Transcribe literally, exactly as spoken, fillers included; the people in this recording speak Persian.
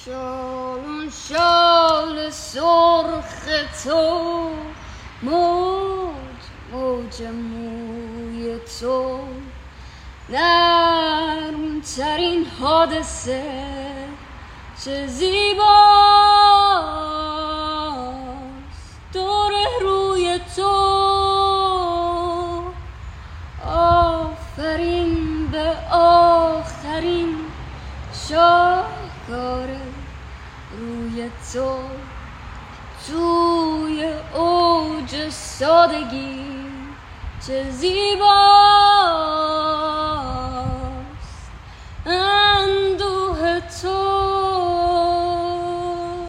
شال شال سرخ تو، موج موج موی تو، نرم ترین حادثه چه زیباست دور روی تو. آفرین به آخرین شاهکار روی تو، توی اوج سادگی چه زیباست